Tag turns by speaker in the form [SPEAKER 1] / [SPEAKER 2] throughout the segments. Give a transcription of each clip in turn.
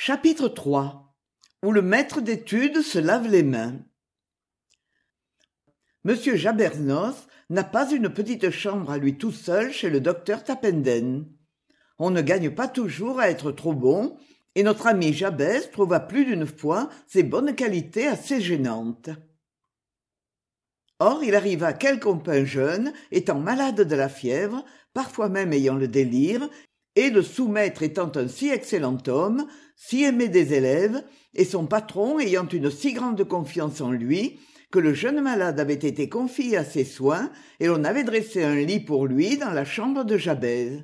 [SPEAKER 1] Chapitre 3 où le maître d'études se lave les mains. Monsieur Jabernoz n'a pas une petite chambre à lui tout seul chez le docteur Tapenden. On ne gagne pas toujours à être trop bon, et notre ami Jabez trouva plus d'une fois ses bonnes qualités assez gênantes. Or il arriva quel compagnon jeune, étant malade de la fièvre, parfois même ayant le délire, et le sous-maître étant un si excellent homme, si aimé des élèves, et son patron ayant une si grande confiance en lui, que le jeune malade avait été confié à ses soins, et l'on avait dressé un lit pour lui dans la chambre de Jabez.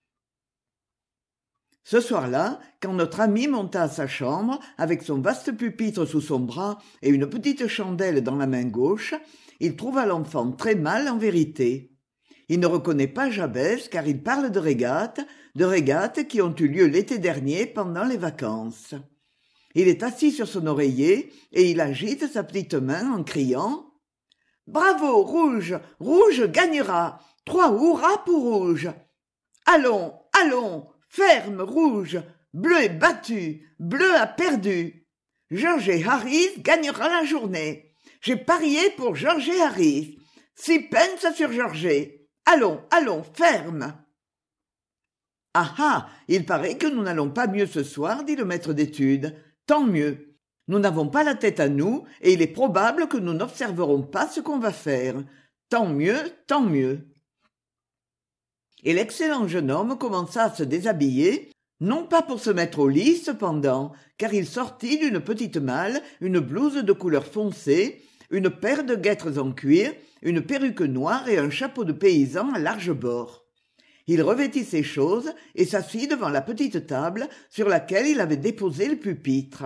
[SPEAKER 1] Ce soir-là, quand notre ami monta à sa chambre, avec son vaste pupitre sous son bras et une petite chandelle dans la main gauche, il trouva l'enfant très mal en vérité. Il ne reconnaît pas Jabez car il parle de régates qui ont eu lieu l'été dernier pendant les vacances. Il est assis sur son oreiller et il agite sa petite main en criant « Bravo, Rouge! Rouge gagnera! 3 hurrahs pour Rouge! Allons, allons! Ferme, Rouge! Bleu est battu! Bleu a perdu! Georges Harris gagnera la journée! J'ai parié pour Georges Harris! 6 pence sur Georges! Allons, allons, ferme !» Ah ah, il paraît que nous n'allons pas mieux ce soir, dit le maître d'études. Tant mieux. Nous n'avons pas la tête à nous, et il est probable que nous n'observerons pas ce qu'on va faire. Tant mieux, tant mieux. Et l'excellent jeune homme commença à se déshabiller, non pas pour se mettre au lit cependant, car il sortit d'une petite malle une blouse de couleur foncée, une paire de guêtres en cuir, une perruque noire et un chapeau de paysan à larges bords. Il revêtit ses choses et s'assit devant la petite table sur laquelle il avait déposé le pupitre.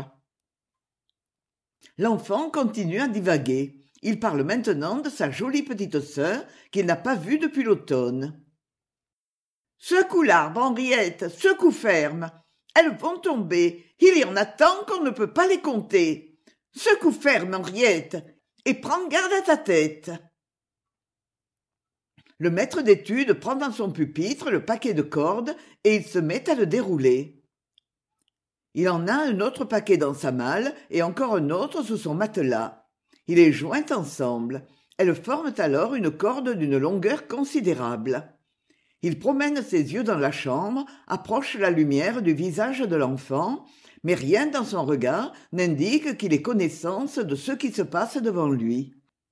[SPEAKER 1] L'enfant continue à divaguer. Il parle maintenant de sa jolie petite sœur qu'il n'a pas vue depuis l'automne. « Secoue l'arbre, Henriette, secoue ferme. Elles vont tomber. Il y en a tant qu'on ne peut pas les compter. Secoue ferme, Henriette, et prends garde à ta tête. » Le maître d'études prend dans son pupitre le paquet de cordes et il se met à le dérouler. Il en a un autre paquet dans sa malle et encore un autre sous son matelas. Il les joint ensemble. Elles forment alors une corde d'une longueur considérable. Il promène ses yeux dans la chambre, approche la lumière du visage de l'enfant, mais rien dans son regard n'indique qu'il ait connaissance de ce qui se passe devant lui.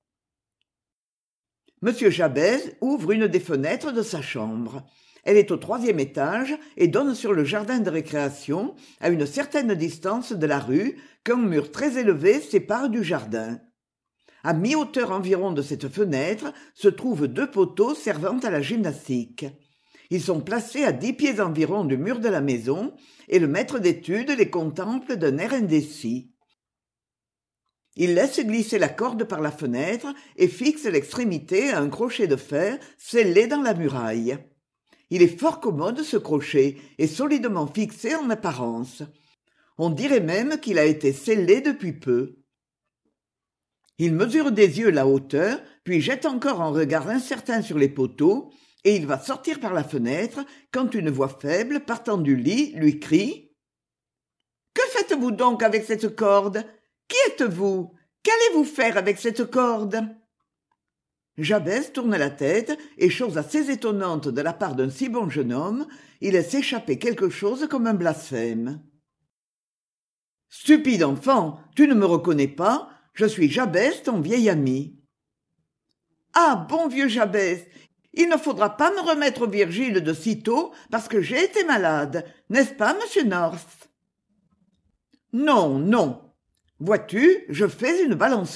[SPEAKER 1] Monsieur Jabez ouvre une des fenêtres de sa chambre. Elle est au 3e étage et donne sur le jardin de récréation, à une certaine distance de la rue, qu'un mur très élevé sépare du jardin. À mi-hauteur environ de cette fenêtre se trouvent 2 poteaux servant à la gymnastique. Ils sont placés à 10 pieds environ du mur de la maison et le maître d'études les contemple d'un air indécis. Il laisse glisser la corde par la fenêtre et fixe l'extrémité à un crochet de fer scellé dans la muraille. Il est fort commode ce crochet et solidement fixé en apparence. On dirait même qu'il a été scellé depuis peu. Il mesure des yeux la hauteur, puis jette encore un regard incertain sur les poteaux, et il va sortir par la fenêtre quand une voix faible, partant du lit, lui crie « Que faites-vous donc avec cette corde ? Qui êtes-vous ? Qu'allez-vous faire avec cette corde ?» Jabez tourne la tête et, chose assez étonnante de la part d'un si bon jeune homme, il laisse échapper quelque chose comme un blasphème. « Stupide enfant, tu ne me reconnais pas ? Je suis Jabez, ton vieil ami. »« Ah, bon vieux Jabez, il ne faudra pas me remettre Virgile de sitôt parce que j'ai été malade, n'est-ce pas, monsieur North ?»« Non, non. Vois-tu, je fais une balançoire. »«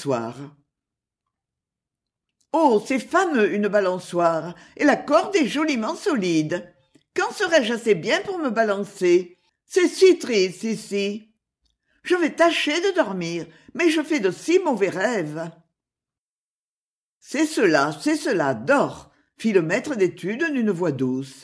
[SPEAKER 1] Oh, c'est fameux, une balançoire, et la corde est joliment solide. Quand serai-je assez bien pour me balancer ? C'est si triste ici. Je vais tâcher de dormir, mais je fais de si mauvais rêves. »« C'est cela, dors !» fit le maître d'études d'une voix douce.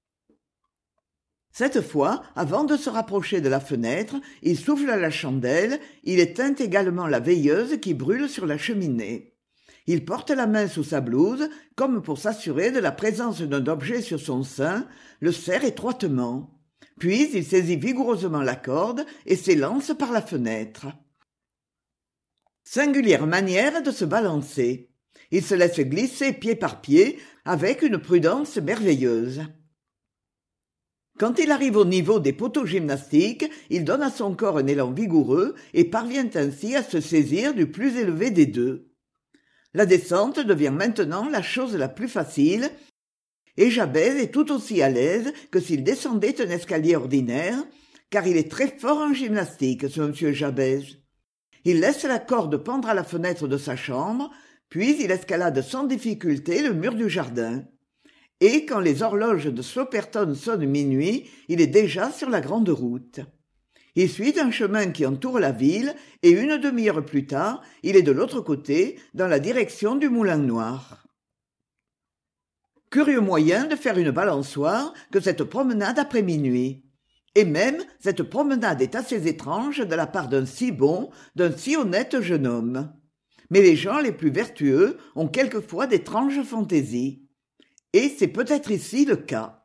[SPEAKER 1] Cette fois, avant de se rapprocher de la fenêtre, il souffle à la chandelle, il éteint également la veilleuse qui brûle sur la cheminée. Il porte la main sous sa blouse, comme pour s'assurer de la présence d'un objet sur son sein, le serre étroitement. Puis il saisit vigoureusement la corde et s'élance par la fenêtre. Singulière manière de se balancer. Il se laisse glisser pied par pied avec une prudence merveilleuse. Quand il arrive au niveau des poteaux gymnastiques, il donne à son corps un élan vigoureux et parvient ainsi à se saisir du plus élevé des deux. La descente devient maintenant la chose la plus facile, et Jabez est tout aussi à l'aise que s'il descendait un escalier ordinaire, car il est très fort en gymnastique, ce monsieur Jabez. Il laisse la corde pendre à la fenêtre de sa chambre, puis il escalade sans difficulté le mur du jardin. Et quand les horloges de Slopperton sonnent minuit, il est déjà sur la grande route. Il suit un chemin qui entoure la ville, et une demi-heure plus tard, il est de l'autre côté, dans la direction du Moulin Noir. Curieux moyen de faire une balançoire que cette promenade après minuit. Et même, cette promenade est assez étrange de la part d'un si bon, d'un si honnête jeune homme. Mais les gens les plus vertueux ont quelquefois d'étranges fantaisies. Et c'est peut-être ici le cas.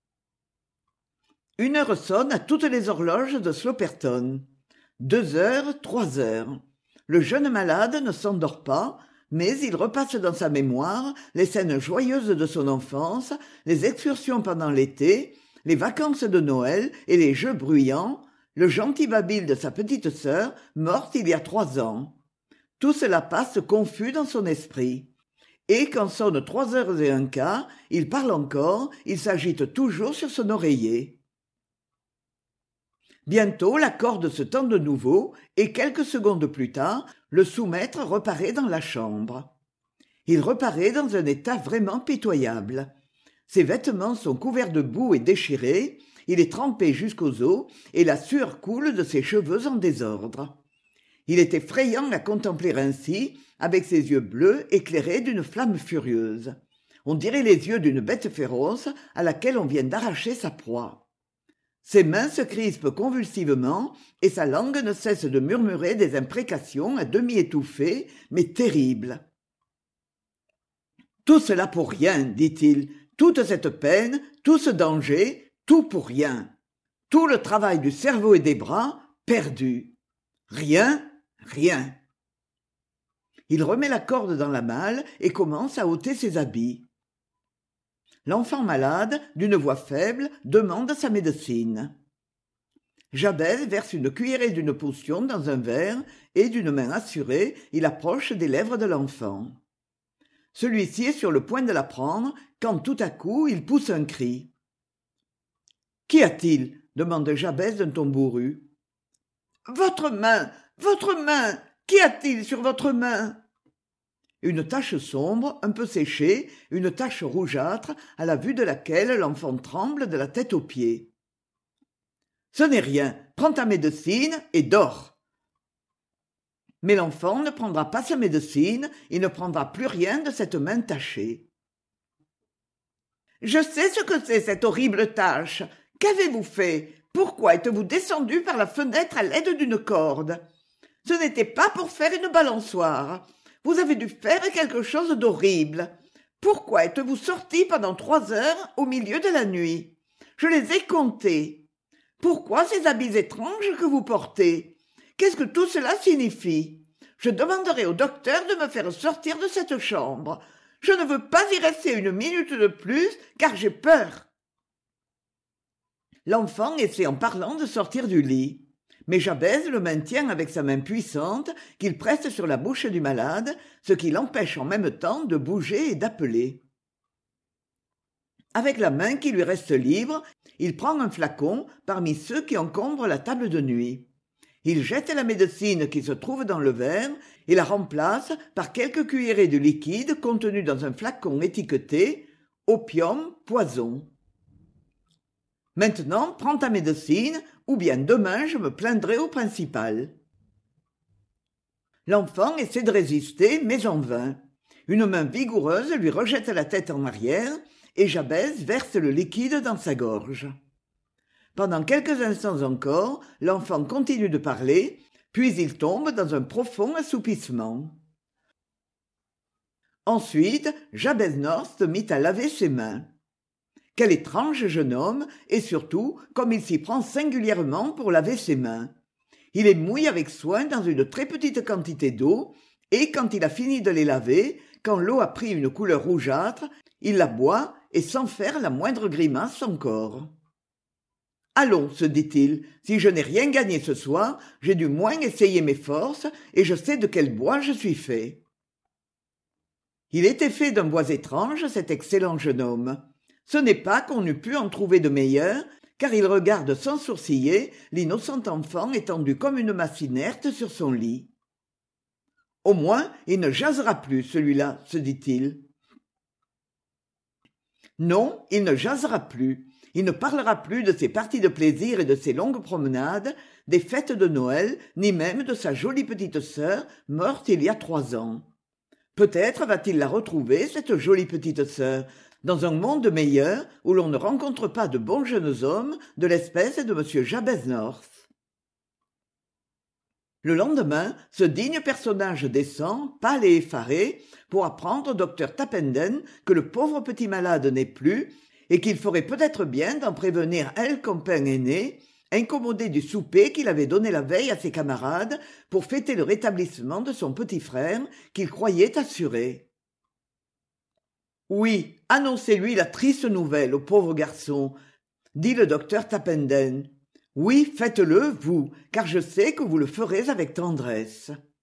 [SPEAKER 1] 1 heure sonne à toutes les horloges de Slopperton. 2 heures, 3 heures. Le jeune malade ne s'endort pas, mais il repasse dans sa mémoire les scènes joyeuses de son enfance, les excursions pendant l'été, les vacances de Noël et les jeux bruyants, le gentil babil de sa petite sœur, morte il y a 3 ans. Tout cela passe confus dans son esprit. Et quand sonnent 3h15, il parle encore, il s'agite toujours sur son oreiller. Bientôt la corde se tend de nouveau, et quelques secondes plus tard, le sous-maître reparaît dans la chambre. Il reparaît dans un état vraiment pitoyable. Ses vêtements sont couverts de boue et déchirés, il est trempé jusqu'aux os, et la sueur coule de ses cheveux en désordre. Il est effrayant à contempler ainsi, avec ses yeux bleus éclairés d'une flamme furieuse. On dirait les yeux d'une bête féroce à laquelle on vient d'arracher sa proie. Ses mains se crispent convulsivement et sa langue ne cesse de murmurer des imprécations à demi étouffées, mais terribles. « Tout cela pour rien, dit-il, toute cette peine, tout ce danger, tout pour rien. Tout le travail du cerveau et des bras, perdu. Rien, rien. » Il remet la corde dans la malle et commence à ôter ses habits. L'enfant malade, d'une voix faible, demande sa médecine. Jabez verse une cuillerée d'une potion dans un verre et, d'une main assurée, il approche des lèvres de l'enfant. Celui-ci est sur le point de la prendre quand tout à coup il pousse un cri. « Qu'y a-t-il » demande Jabez d'un ton bourru. « Votre main ! Votre main ! Qu'y a-t-il sur votre main ?» Une tache sombre, un peu séchée, une tache rougeâtre, à la vue de laquelle l'enfant tremble de la tête aux pieds. « Ce n'est rien, prends ta médecine et dors. » Mais l'enfant ne prendra pas sa médecine, il ne prendra plus rien de cette main tachée. « Je sais ce que c'est cette horrible tache. Qu'avez-vous fait ? Pourquoi êtes-vous descendu par la fenêtre à l'aide d'une corde ? Ce n'était pas pour faire une balançoire. Vous avez dû faire quelque chose d'horrible. Pourquoi êtes-vous sorti pendant 3 heures au milieu de la nuit ? Je les ai comptés. Pourquoi ces habits étranges que vous portez ? Qu'est-ce que tout cela signifie ? Je demanderai au docteur de me faire sortir de cette chambre. Je ne veux pas y rester une minute de plus, car j'ai peur. » L'enfant essaie en parlant de sortir du lit. Mais Jabez le maintient avec sa main puissante qu'il presse sur la bouche du malade, ce qui l'empêche en même temps de bouger et d'appeler. Avec la main qui lui reste libre, il prend un flacon parmi ceux qui encombrent la table de nuit. Il jette la médecine qui se trouve dans le verre et la remplace par quelques cuillerées de liquide contenu dans un flacon étiqueté « Opium, poison ». « Maintenant, prends ta médecine, ou bien demain je me plaindrai au principal. » L'enfant essaie de résister, mais en vain. Une main vigoureuse lui rejette la tête en arrière, et Jabez verse le liquide dans sa gorge. Pendant quelques instants encore, l'enfant continue de parler, puis il tombe dans un profond assoupissement. Ensuite, Jabez North se mit à laver ses mains. Quel étrange jeune homme, et surtout comme il s'y prend singulièrement pour laver ses mains. Il les mouille avec soin dans une très petite quantité d'eau, et quand il a fini de les laver, quand l'eau a pris une couleur rougeâtre, il la boit et sans faire la moindre grimace encore. Allons, se dit-il, si je n'ai rien gagné ce soir, j'ai du moins essayé mes forces, et je sais de quel bois je suis fait. Il était fait d'un bois étrange, cet excellent jeune homme. Ce n'est pas qu'on n'eût pu en trouver de meilleur, car il regarde sans sourciller l'innocent enfant étendu comme une masse inerte sur son lit. Au moins, il ne jasera plus, celui-là, se dit-il. Non, il ne jasera plus. Il ne parlera plus de ses parties de plaisir et de ses longues promenades, des fêtes de Noël, ni même de sa jolie petite sœur, morte il y a 3 ans. Peut-être va-t-il la retrouver, cette jolie petite sœur, dans un monde meilleur où l'on ne rencontre pas de bons jeunes hommes de l'espèce de M. Jabez North. Le lendemain, ce digne personnage descend, pâle et effaré, pour apprendre au docteur Tappenden que le pauvre petit malade n'est plus, et qu'il ferait peut-être bien d'en prévenir El Compagnon aîné, incommodé du souper qu'il avait donné la veille à ses camarades pour fêter le rétablissement de son petit frère qu'il croyait assuré. Oui, annoncez-lui la triste nouvelle au pauvre garçon, dit le docteur Tappenden. Oui, faites-le, vous, car je sais que vous le ferez avec tendresse.